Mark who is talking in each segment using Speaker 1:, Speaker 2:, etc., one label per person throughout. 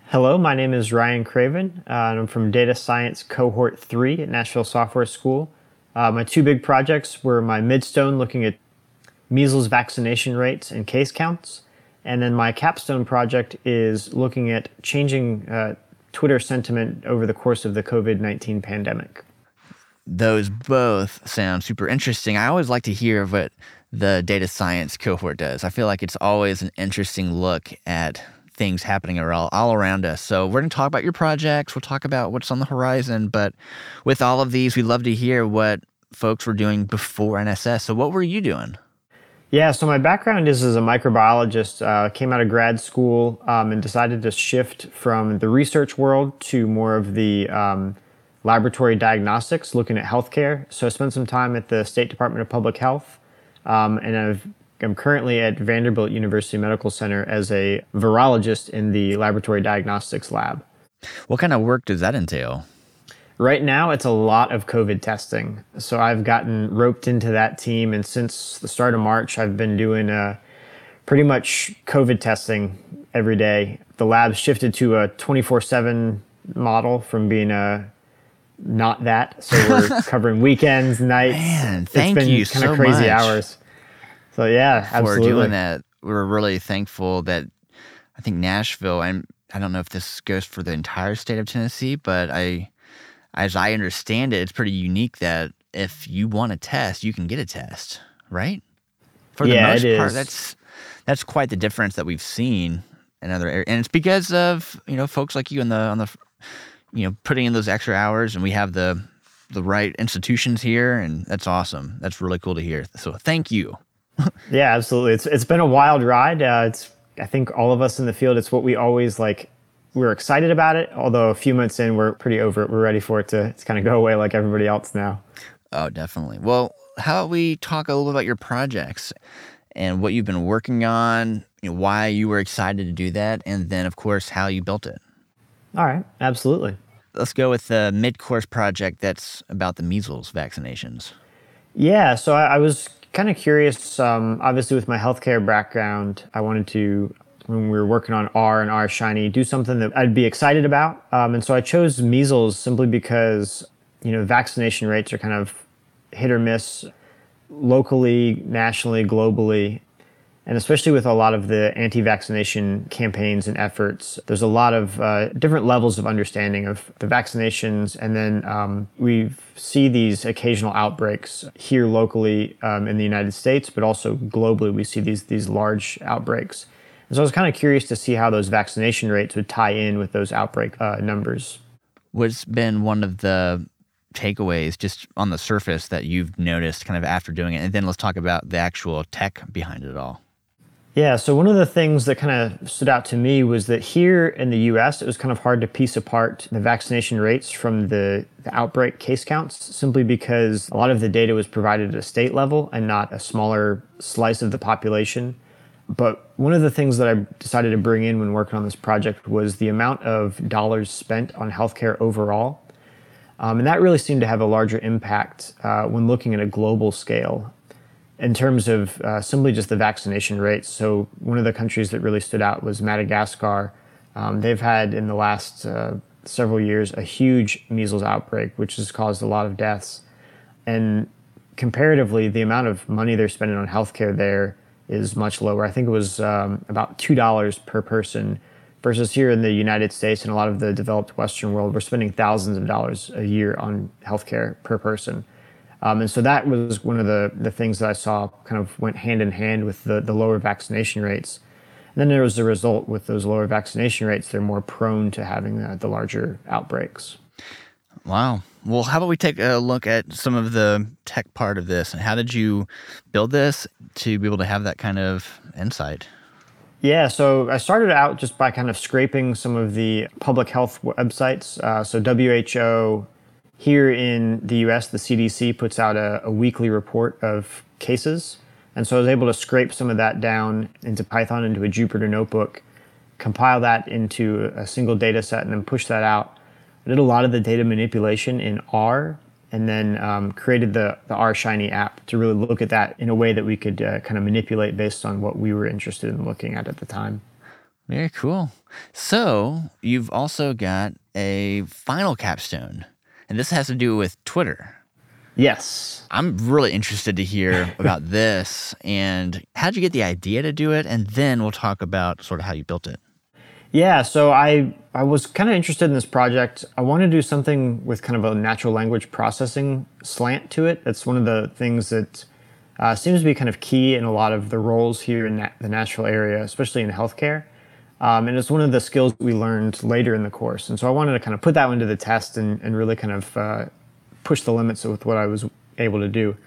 Speaker 1: Hello, my name is Ryan Craven, and I'm from Data Science Cohort 3 at Nashville Software School. My two big projects were my midstone looking at measles vaccination rates and case counts, and then my capstone project is looking at changing Twitter sentiment over the course of the COVID-19 pandemic.
Speaker 2: Those both sound super interesting. I always like to hear what the data science cohort does. I feel like it's always an interesting look at things happening all around us. So we're going to talk about your projects. We'll talk about what's on the horizon. But with all of these, we'd love to hear what folks were doing before NSS. So what were you doing?
Speaker 1: Yeah, so my background is as a microbiologist. Came out of grad school and decided to shift from the research world to more of the laboratory diagnostics, looking at healthcare. So I spent some time at the State Department of Public Health, I'm currently at Vanderbilt University Medical Center as a virologist in the laboratory diagnostics lab.
Speaker 2: What kind of work does that entail?
Speaker 1: Right now, it's a lot of COVID testing. So I've gotten roped into that team, and since the start of March, I've been doing pretty much COVID testing every day. The lab's shifted to a 24/7 model from being not that. So we're covering weekends, nights.
Speaker 2: Man, thank you so much.
Speaker 1: It's been kind of crazy hours. So yeah, absolutely.
Speaker 2: For doing that, we're really thankful that I think Nashville, and I don't know if this goes for the entire state of Tennessee, but as I understand it, it's pretty unique that if you want a test, you can get a test, right? For the most part, that's quite the difference that we've seen in other areas, and it's because of folks like you on the putting in those extra hours, and we have the right institutions here, and that's awesome. That's really cool to hear. So thank you.
Speaker 1: Yeah, absolutely. It's been a wild ride. I think all of us in the field, it's what we always like. We're excited about it, although a few months in, we're pretty over it. We're ready for it to kind of go away like everybody else now.
Speaker 2: Oh, definitely. Well, how about we talk a little bit about your projects and what you've been working on, why you were excited to do that, and then, of course, how you built it.
Speaker 1: All right, absolutely.
Speaker 2: Let's go with the mid-course project that's about the measles vaccinations.
Speaker 1: Yeah, so I was kind of curious. Obviously, with my healthcare background, I wanted to, when we were working on R and R Shiny, do something that I'd be excited about. And so I chose measles simply because, vaccination rates are kind of hit or miss locally, nationally, globally. And especially with a lot of the anti-vaccination campaigns and efforts, there's a lot of different levels of understanding of the vaccinations. And then we see these occasional outbreaks here locally in the United States, but also globally, we see these large outbreaks. And so I was kind of curious to see how those vaccination rates would tie in with those outbreak numbers.
Speaker 2: What's been one of the takeaways just on the surface that you've noticed kind of after doing it? And then let's talk about the actual tech behind it all.
Speaker 1: Yeah, so one of the things that kind of stood out to me was that here in the US, it was kind of hard to piece apart the vaccination rates from the outbreak case counts, simply because a lot of the data was provided at a state level and not a smaller slice of the population. But one of the things that I decided to bring in when working on this project was the amount of dollars spent on healthcare overall. And that really seemed to have a larger impact when looking at a global scale in terms of simply just the vaccination rates. So one of the countries that really stood out was Madagascar. They've had in the last several years a huge measles outbreak, which has caused a lot of deaths. And comparatively, the amount of money they're spending on healthcare there is much lower. I think it was about $2 per person, versus here in the United States and a lot of the developed Western world, we're spending thousands of dollars a year on healthcare per person. And so that was one of the things that I saw kind of went hand in hand with the lower vaccination rates. And then there was the result with those lower vaccination rates, they're more prone to having the larger outbreaks.
Speaker 2: Wow. Well, how about we take a look at some of the tech part of this, and how did you build this to be able to have that kind of insight?
Speaker 1: Yeah, so I started out just by kind of scraping some of the public health websites. So WHO, here in the US, the CDC puts out a weekly report of cases. And so I was able to scrape some of that down into Python, into a Jupyter notebook, compile that into a single data set, and then push that out. I did a lot of the data manipulation in R, and then created the R Shiny app to really look at that in a way that we could kind of manipulate based on what we were interested in looking at the time.
Speaker 2: Very cool. So you've also got a final capstone, and this has to do with Twitter.
Speaker 1: Yes.
Speaker 2: I'm really interested to hear about this, and how'd you get the idea to do it? And then we'll talk about sort of how you built it.
Speaker 1: Yeah, so I was kind of interested in this project. I want to do something with kind of a natural language processing slant to it. That's one of the things that seems to be kind of key in a lot of the roles here in the Nashville area, especially in healthcare. And it's one of the skills we learned later in the course. And so I wanted to kind of put that one to the test and really kind of push the limits with what I was able to do.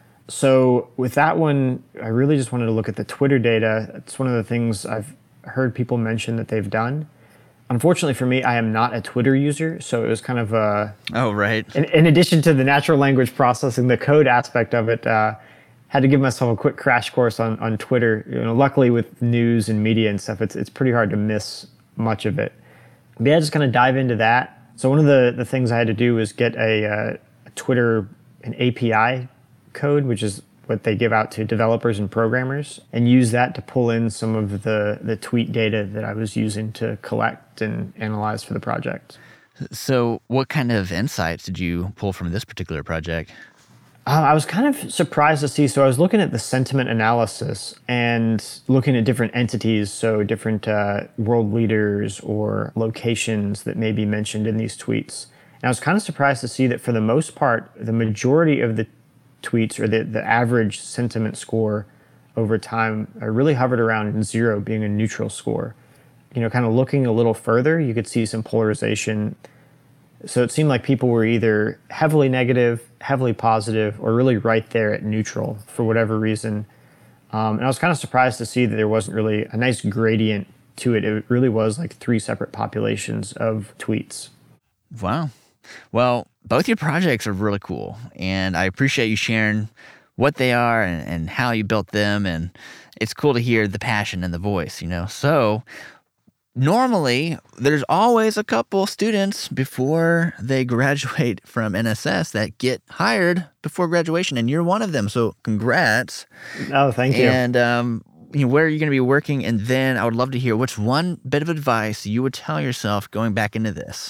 Speaker 1: So with that one, I really just wanted to look at the Twitter data. It's one of the things I've heard people mention that they've done. Unfortunately for me, I am not a Twitter user, so it was kind of
Speaker 2: Oh, right.
Speaker 1: in addition to the natural language processing, the code aspect of it, had to give myself a quick crash course on Twitter. Luckily with news and media and stuff, it's pretty hard to miss much of it. But yeah, just kind of dive into that. So one of the things I had to do was get a Twitter, an API code, which is what they give out to developers and programmers, and use that to pull in some of the tweet data that I was using to collect and analyze for the project.
Speaker 2: So what kind of insights did you pull from this particular project?
Speaker 1: I was kind of surprised to see. So I was looking at the sentiment analysis and looking at different entities, so different world leaders or locations that may be mentioned in these tweets. And I was kind of surprised to see that for the most part, the majority of the tweets or the average sentiment score over time really hovered around 0 being a neutral score. Kind of looking a little further, you could see some polarization. So it seemed like people were either heavily negative, heavily positive, or really right there at neutral for whatever reason. And I was kind of surprised to see that there wasn't really a nice gradient to it. It really was like 3 separate populations of tweets.
Speaker 2: Wow. Well, both your projects are really cool, and I appreciate you sharing what they are and how you built them, and it's cool to hear the passion and the voice, So normally, there's always a couple students before they graduate from NSS that get hired before graduation, and you're one of them, so congrats.
Speaker 1: Oh, thank you.
Speaker 2: And where are you going to be working? And then I would love to hear what's one bit of advice you would tell yourself going back into this.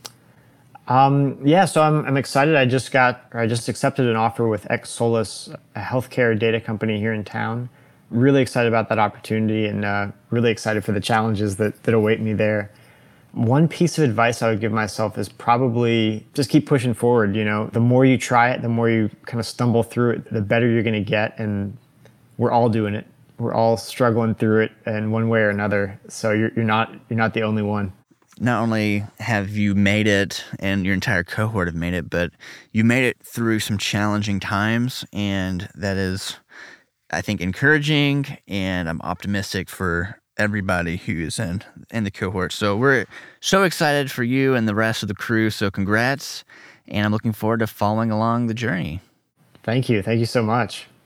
Speaker 1: Yeah, so I'm excited. I just accepted an offer with Exolus, a healthcare data company here in town. Really excited about that opportunity and really excited for the challenges that await me there. One piece of advice I would give myself is probably just keep pushing forward. The more you try it, the more you kind of stumble through it, the better you're going to get. And we're all doing it. We're all struggling through it in one way or another. So you're not the only one.
Speaker 2: Not only have you made it and your entire cohort have made it, but you made it through some challenging times, and that is, I think, encouraging, and I'm optimistic for everybody who's in the cohort. So we're so excited for you and the rest of the crew, so congrats, and I'm looking forward to following along the journey.
Speaker 1: Thank you. Thank you so much.